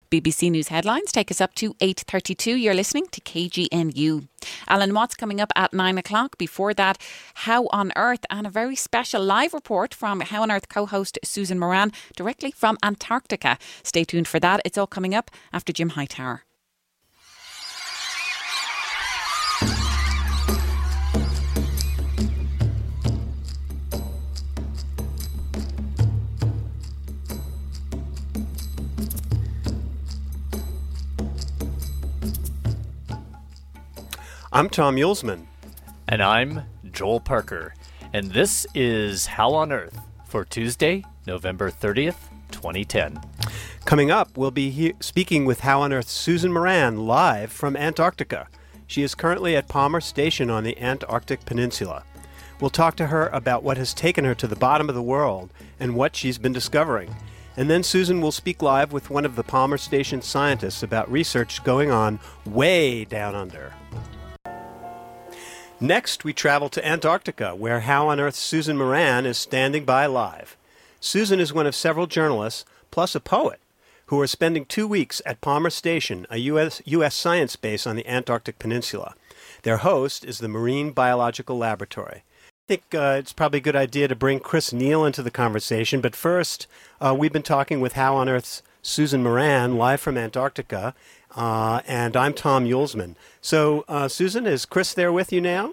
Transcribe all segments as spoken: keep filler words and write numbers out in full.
B B C News headlines take us up to eight thirty-two. You're listening to K G N U. Alan Watts coming up at nine o'clock. Before that, How on Earth, and a very special live report from How on Earth co-host Susan Moran directly from Antarctica. Stay tuned for that. It's all coming up after Jim Hightower. I'm Tom Yulesman. And I'm Joel Parker. And this is How on Earth for Tuesday, November thirtieth, twenty ten. Coming up, we'll be he- speaking with How on Earth's Susan Moran live from Antarctica. She is currently at Palmer Station on the Antarctic Peninsula. We'll talk to her about what has taken her to the bottom of the world and what she's been discovering. And then Susan will speak live with one of the Palmer Station scientists about research going on way down under. Next, we travel to Antarctica, where How on Earth's Susan Moran is standing by live. Susan is one of several journalists, plus a poet, who are spending two weeks at Palmer Station, a U S U S science base on the Antarctic Peninsula. Their host is the Marine Biological Laboratory. I think uh, it's probably a good idea to bring Chris Neal into the conversation, but first, uh, we've been talking with How on Earth's Susan Moran, live from Antarctica, uh, and I'm Tom Yulesman. So, uh, Susan, is Chris there with you now?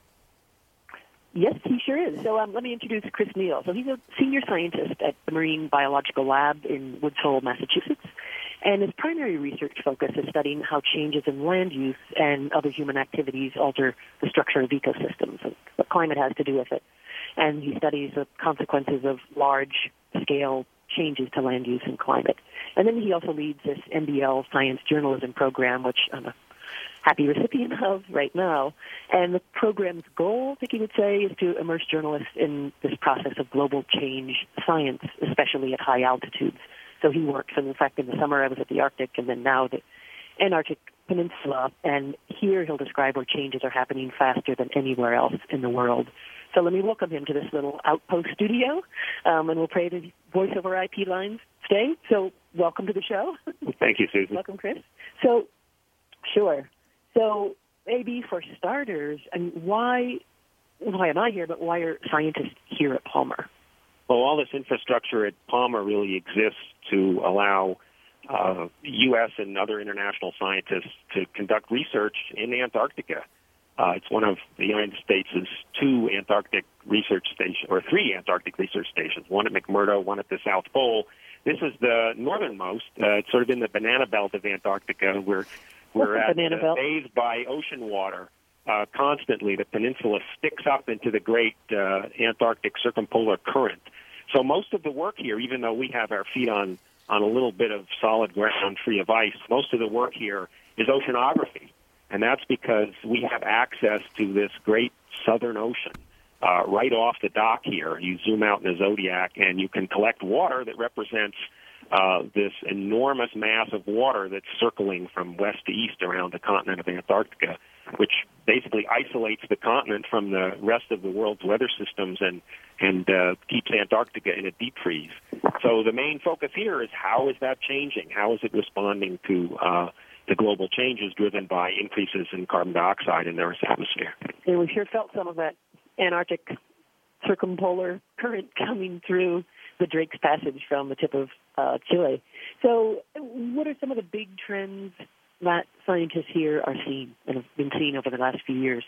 Yes, he sure is. So um, let me introduce Chris Neal. So he's a senior scientist at the Marine Biological Lab in Woods Hole, Massachusetts, and his primary research focus is studying how changes in land use and other human activities alter the structure of ecosystems and what climate has to do with it. And he studies the consequences of large-scale changes to land use and climate. And then he also leads this N B L science journalism program, which I'm a happy recipient of right now. And the program's goal, I think you would say, is to immerse journalists in this process of global change science, especially at high altitudes. So he works, and in fact, in the summer I was at the Arctic, and then now the Antarctic Peninsula, and here he'll describe where changes are happening faster than anywhere else in the world. So let me welcome him to this little outpost studio, um, and we'll pray the voice over I P lines stay. So welcome to the show. Thank you, Susan. Welcome, Chris. So, sure. So maybe for starters, I mean, why, why am I here, but why are scientists here at Palmer? Well, all this infrastructure at Palmer really exists to allow uh, U S and other international scientists to conduct research in Antarctica. Uh, it's one of the United States' two Antarctic research stations, or three Antarctic research stations, one at McMurdo, one at the South Pole. This is the northernmost. Uh, it's sort of in the banana belt of Antarctica. We're, we're at, uh, bathed by ocean water uh, constantly. The peninsula sticks up into the great uh, Antarctic circumpolar current. So most of the work here, even though we have our feet on, on a little bit of solid ground free of ice, most of the work here is oceanography. And that's because we have access to this great southern ocean uh, right off the dock here. You zoom out in the Zodiac, and you can collect water that represents uh, this enormous mass of water that's circling from west to east around the continent of Antarctica, which basically isolates the continent from the rest of the world's weather systems and, and uh, keeps Antarctica in a deep freeze. So the main focus here is how is that changing? How is it responding to uh, the global changes driven by increases in carbon dioxide in the Earth's atmosphere? And we sure felt some of that Antarctic circumpolar current coming through the Drake's Passage from the tip of uh, Chile. So what are some of the big trends that scientists here are seeing and have been seeing over the last few years?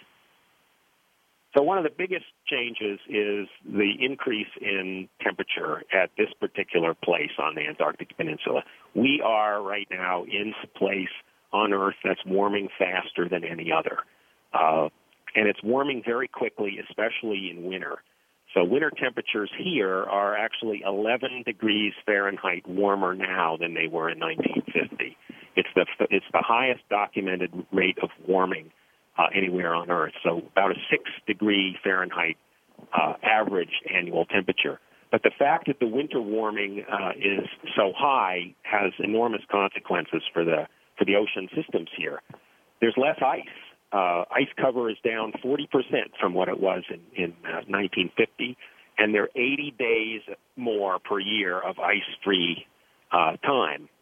So one of the biggest changes is the increase in temperature at this particular place on the Antarctic Peninsula. We are right now in a place on Earth that's warming faster than any other. Uh, and it's warming very quickly, especially in winter. So winter temperatures here are actually eleven degrees Fahrenheit warmer now than they were in nineteen fifty. It's the it's the highest documented rate of warming uh, anywhere on Earth. So about a six degree Fahrenheit uh, average annual temperature. But the fact that the winter warming uh, is so high has enormous consequences for the for the ocean systems here. There's less ice. Uh, ice cover is down forty percent from what it was in, in uh, nineteen fifty, and there are eighty days more per year of ice-free uh, time.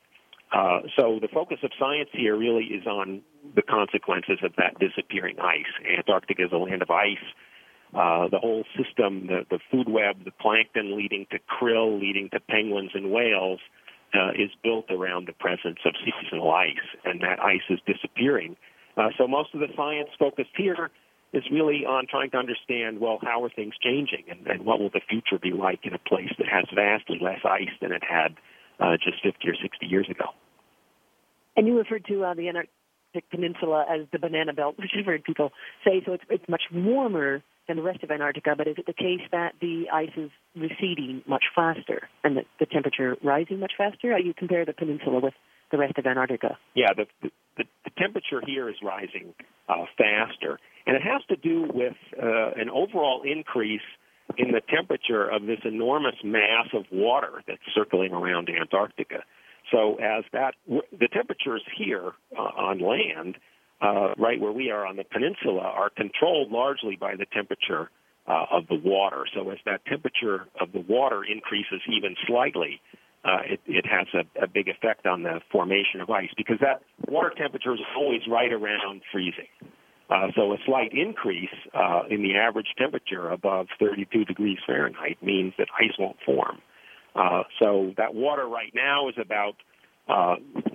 Uh, so the focus of science here really is on the consequences of that disappearing ice. Antarctica is a land of ice. Uh, the whole system, the, the food web, the plankton leading to krill, leading to penguins and whales, uh, is built around the presence of seasonal ice, and that ice is disappearing. Uh, so most of the science focused here is really on trying to understand, well, how are things changing, and, and what will the future be like in a place that has vastly less ice than it had uh, just fifty or sixty years ago. And you referred to uh, the Antarctic Peninsula as the banana belt, which I've heard people say, so it's, it's much warmer than the rest of Antarctica, but is it the case that the ice is receding much faster and the, the temperature rising much faster? How do you compare the peninsula with the rest of Antarctica? Yeah, the, the, the temperature here is rising uh, faster, and it has to do with uh, an overall increase in the temperature of this enormous mass of water that's circling around Antarctica. So as that, the temperatures here uh, on land, uh, right where we are on the peninsula, are controlled largely by the temperature uh, of the water. So as that temperature of the water increases even slightly, uh, it, it has a, a big effect on the formation of ice, because that water temperature is always right around freezing. Uh, so a slight increase uh, in the average temperature above thirty-two degrees Fahrenheit means that ice won't form. Uh, so that water right now is about uh,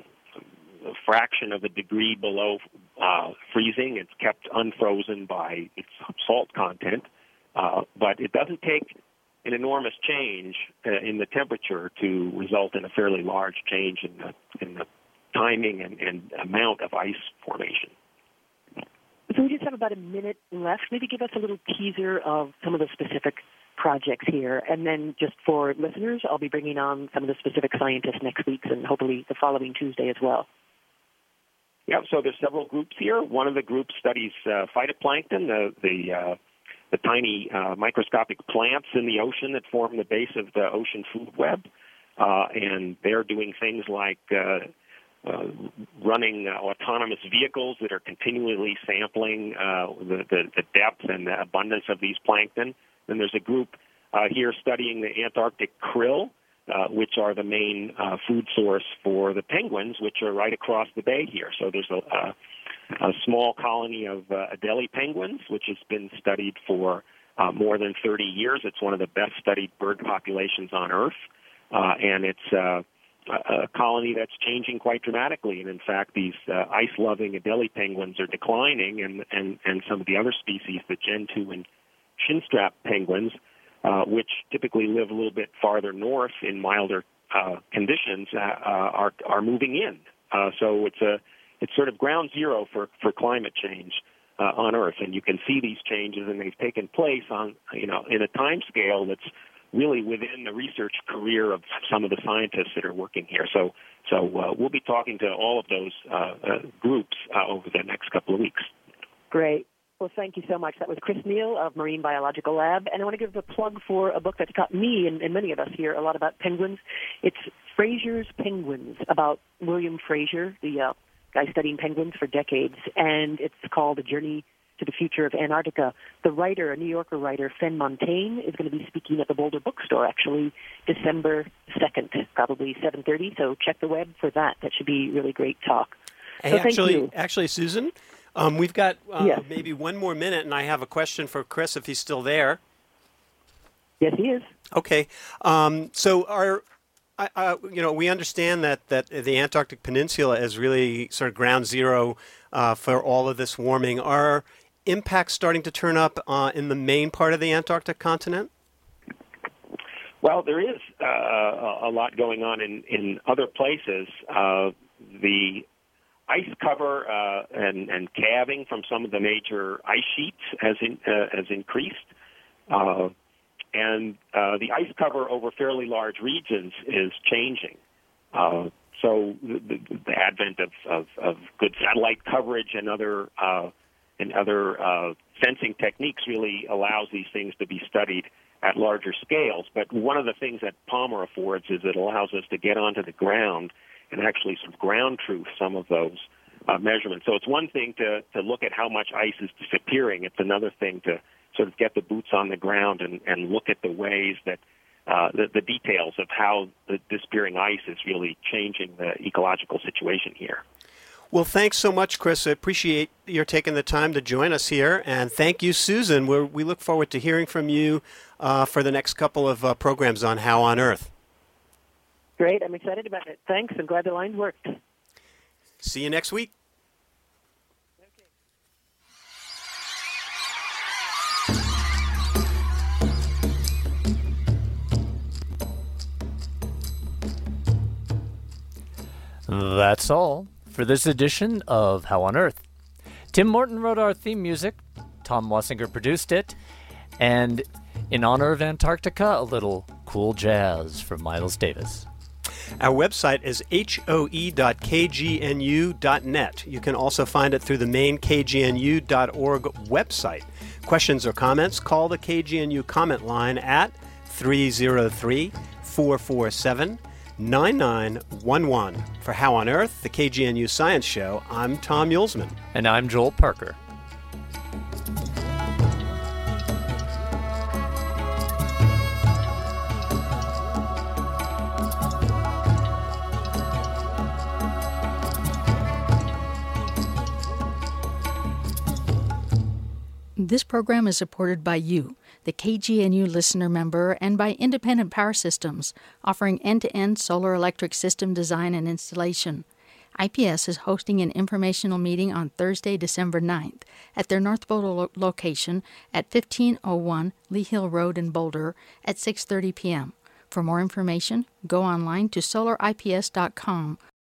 a fraction of a degree below uh, freezing. It's kept unfrozen by its salt content, uh, but it doesn't take an enormous change uh, in the temperature to result in a fairly large change in the, in the timing and, and amount of ice formation. So we just have about a minute left. Maybe give us a little teaser of some of the specific projects here. And then just for listeners, I'll be bringing on some of the specific scientists next week and hopefully the following Tuesday as well. Yeah, so there's several groups here. One of the groups studies uh, phytoplankton, the the, uh, the tiny uh, microscopic plants in the ocean that form the base of the ocean food web. Uh, and they're doing things like uh, uh, running uh, autonomous vehicles that are continually sampling uh, the, the, the depth and the abundance of these plankton. Then there's a group uh, here studying the Antarctic krill, uh, which are the main uh, food source for the penguins, which are right across the bay here. So there's a, a, a small colony of uh, Adelie penguins, which has been studied for uh, more than thirty years. It's one of the best studied bird populations on Earth, uh, and it's uh, a colony that's changing quite dramatically. And in fact, these uh, ice-loving Adelie penguins are declining, and, and, and some of the other species, the gentoo and chinstrap penguins, uh, which typically live a little bit farther north in milder uh, conditions, uh, are are moving in. Uh, so it's a it's sort of ground zero for, for climate change uh, on Earth, and you can see these changes, and they've taken place on you know in a time scale that's really within the research career of some of the scientists that are working here. So so uh, we'll be talking to all of those uh, uh, groups uh, over the next couple of weeks. Great. Well, thank you so much. That was Chris Neal of Marine Biological Lab. And I want to give a plug for a book that's taught me and, and many of us here a lot about penguins. It's Fraser's Penguins, about William Fraser, the uh, guy studying penguins for decades. And it's called A Journey to the Future of Antarctica. The writer, a New Yorker writer, Fen Montaigne, is going to be speaking at the Boulder Bookstore, actually, December second, probably seven thirty. So check the web for that. That should be really great talk. Hey, so actually, thank you. actually, Susan, um, we've got uh, yes. maybe one more minute, and I have a question for Chris if he's still there. Yes, he is. Okay. Um, so our I, uh, you know, we understand that, that the Antarctic Peninsula is really sort of ground zero uh, for all of this warming. Are impacts starting to turn up uh, in the main part of the Antarctic continent? Well, there is uh, a lot going on in, in other places. Uh, the ice cover uh, and, and calving from some of the major ice sheets has, in, uh, has increased. Uh, And uh, the ice cover over fairly large regions is changing. Uh, so the, the, the advent of, of, of good satellite coverage and other uh, and other uh, sensing techniques really allows these things to be studied at larger scales. But one of the things that Palmer affords is it allows us to get onto the ground and actually sort of ground truth some of those uh, measurements. So it's one thing to, to look at how much ice is disappearing. It's another thing to sort of get the boots on the ground and, and look at the ways that uh, the, the details of how the disappearing ice is really changing the ecological situation here. Well, thanks so much, Chris. I appreciate your taking the time to join us here. And thank you, Susan. We're, we look forward to hearing from you uh, for the next couple of uh, programs on How on Earth. Great. I'm excited about it. Thanks. I'm glad the lines worked. See you next week. That's all for this edition of How on Earth. Tim Morton wrote our theme music, Tom Wassinger produced it, and in honor of Antarctica, a little cool jazz from Miles Davis. Our website is H O E dot K G N U dot net. You can also find it through the main K G N U dot org website. Questions or comments, call the K G N U comment line at three oh three, four four seven, nine nine one one. For How on Earth, the K G N U Science Show, I'm Tom Yulesman. And I'm Joel Parker. This program is supported by you, the K G N U listener member, and by Independent Power Systems, offering end-to-end solar electric system design and installation. I P S is hosting an informational meeting on Thursday, December ninth, at their North Boulder lo- location at fifteen oh one Lee Hill Road in Boulder at six thirty p.m. For more information, go online to solar I P S dot com